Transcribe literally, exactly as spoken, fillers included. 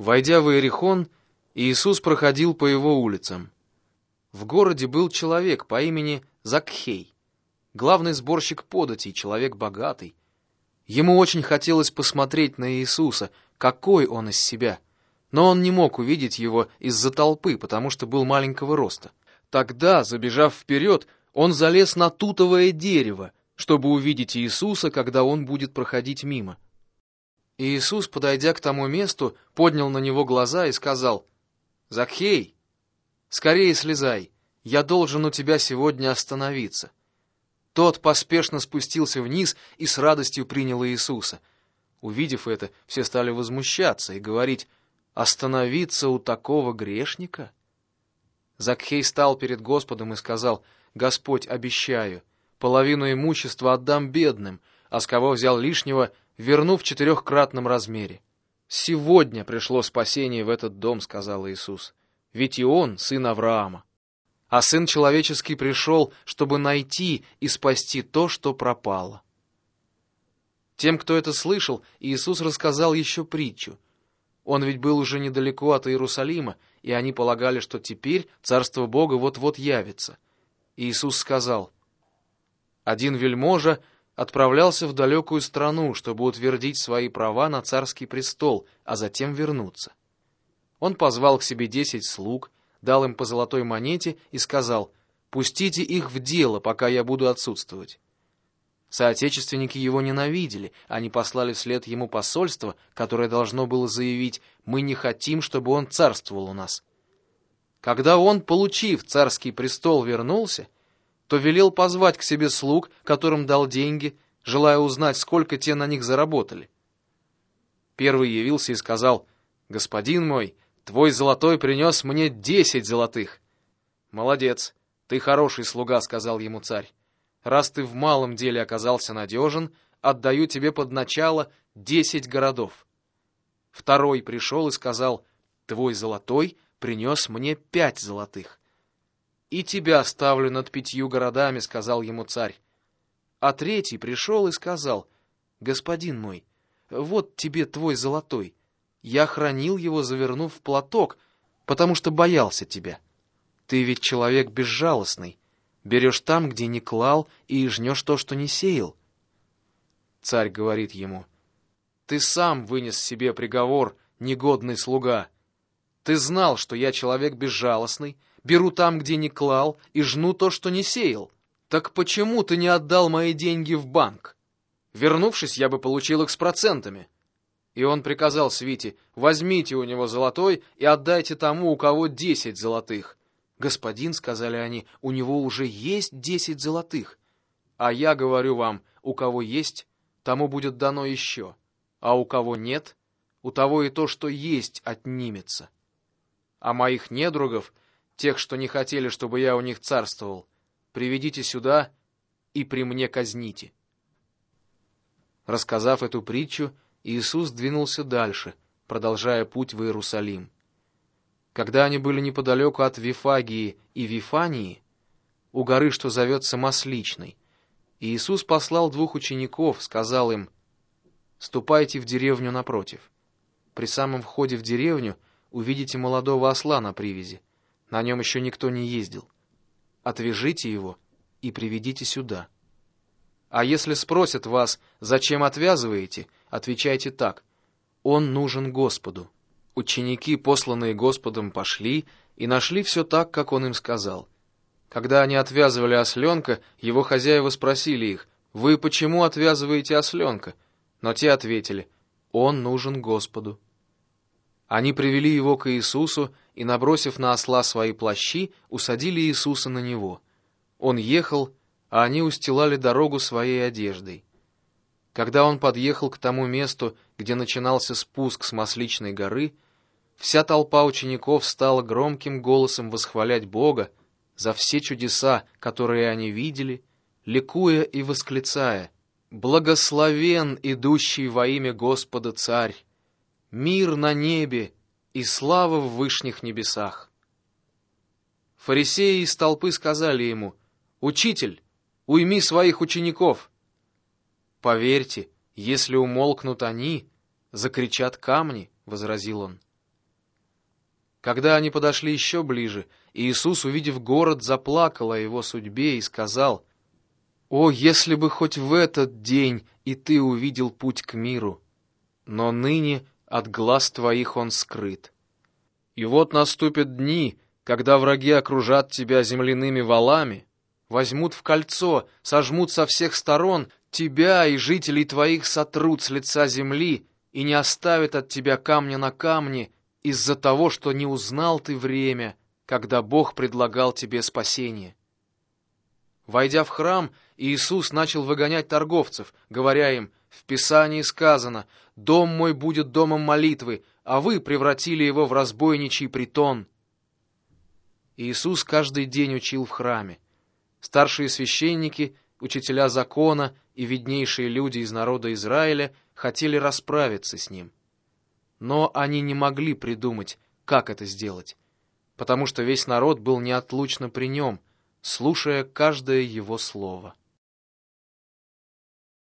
Войдя в Иерихон, Иисус проходил по его улицам. В городе был человек по имени Закхей, главный сборщик податей, человек богатый. Ему очень хотелось посмотреть на Иисуса, какой он из себя, но он не мог увидеть его из-за толпы, потому что был маленького роста. Тогда, забежав вперед, он залез на тутовое дерево, чтобы увидеть Иисуса, когда он будет проходить мимо. Иисус, подойдя к тому месту, поднял на него глаза и сказал: «Закхей, скорее слезай, я должен у тебя сегодня остановиться». Тот поспешно спустился вниз и с радостью принял Иисуса. Увидев это, все стали возмущаться и говорить: «Остановиться у такого грешника?» Закхей стал перед Господом и сказал: «Господь, обещаю, половину имущества отдам бедным, а с кого взял лишнего, верну в четырехкратном размере». «Сегодня пришло спасение в этот дом», — сказал Иисус, — «ведь и он сын Авраама. А Сын Человеческий пришел, чтобы найти и спасти то, что пропало». Тем, кто это слышал, Иисус рассказал еще притчу. Он ведь был уже недалеко от Иерусалима, и они полагали, что теперь Царство Бога вот-вот явится. Иисус сказал: «Один вельможа отправлялся в далекую страну, чтобы утвердить свои права на царский престол, а затем вернуться. Он позвал к себе десять слуг, дал им по золотой монете и сказал: «Пустите их в дело, пока я буду отсутствовать». Соотечественники его ненавидели, они послали вслед ему посольство, которое должно было заявить: «Мы не хотим, чтобы он царствовал у нас». Когда он, получив царский престол, вернулся, то велел позвать к себе слуг, которым дал деньги, желая узнать, сколько те на них заработали. Первый явился и сказал: «Господин мой, твой золотой принес мне десять золотых». «Молодец, ты хороший слуга», — сказал ему царь. «Раз ты в малом деле оказался надежен, отдаю тебе под начало десять городов». Второй пришел и сказал: «Твой золотой принес мне пять золотых». «И тебя ставлю над пятью городами», — сказал ему царь. А третий пришел и сказал: «Господин мой, вот тебе твой золотой. Я хранил его, завернув в платок, потому что боялся тебя. Ты ведь человек безжалостный. Берешь там, где не клал, и жнешь то, что не сеял». Царь говорит ему: «Ты сам вынес себе приговор, негодный слуга. Ты знал, что я человек безжалостный, беру там, где не клал, и жну то, что не сеял. Так почему ты не отдал мои деньги в банк? Вернувшись, я бы получил их с процентами». И он приказал свите: «Возьмите у него золотой и отдайте тому, у кого десять золотых». «Господин, — сказали они, — у него уже есть десять золотых». «А я говорю вам, у кого есть, тому будет дано еще, а у кого нет, у того и то, что есть, отнимется. А моих недругов, тех, что не хотели, чтобы я у них царствовал, приведите сюда и при мне казните». Рассказав эту притчу, Иисус двинулся дальше, продолжая путь в Иерусалим. Когда они были неподалеку от Вифагии и Вифании, у горы, что зовется Масличной, Иисус послал двух учеников, сказал им: «Ступайте в деревню напротив. При самом входе в деревню увидите молодого осла на привязи, на нем еще никто не ездил. Отвяжите его и приведите сюда. А если спросят вас, зачем отвязываете, отвечайте так: он нужен Господу». Ученики, посланные Господом, пошли и нашли все так, как он им сказал. Когда они отвязывали осленка, его хозяева спросили их: «Вы почему отвязываете осленка?» Но те ответили: «Он нужен Господу». Они привели его к Иисусу и, набросив на осла свои плащи, усадили Иисуса на него. Он ехал, а они устилали дорогу своей одеждой. Когда он подъехал к тому месту, где начинался спуск с Масличной горы, вся толпа учеников стала громким голосом восхвалять Бога за все чудеса, которые они видели, ликуя и восклицая: «Благословен идущий во имя Господа Царь! Мир на небе и слава в вышних небесах!» Фарисеи из толпы сказали ему: «Учитель, уйми своих учеников!» «Поверьте, если умолкнут они, закричат камни», — возразил он. Когда они подошли еще ближе, Иисус, увидев город, заплакал о его судьбе и сказал: «О, если бы хоть в этот день и ты увидел путь к миру! Но ныне от глаз твоих он скрыт. И вот наступят дни, когда враги окружат тебя земляными валами, возьмут в кольцо, сожмут со всех сторон, тебя и жителей твоих сотрут с лица земли и не оставят от тебя камня на камне из-за того, что не узнал ты время, когда Бог предлагал тебе спасение». Войдя в храм, Иисус начал выгонять торговцев, говоря им: «В Писании сказано: дом мой будет домом молитвы, а вы превратили его в разбойничий притон». Иисус каждый день учил в храме. Старшие священники, учителя закона и виднейшие люди из народа Израиля хотели расправиться с ним. Но они не могли придумать, как это сделать, потому что весь народ был неотлучно при нем, слушая каждое его слово.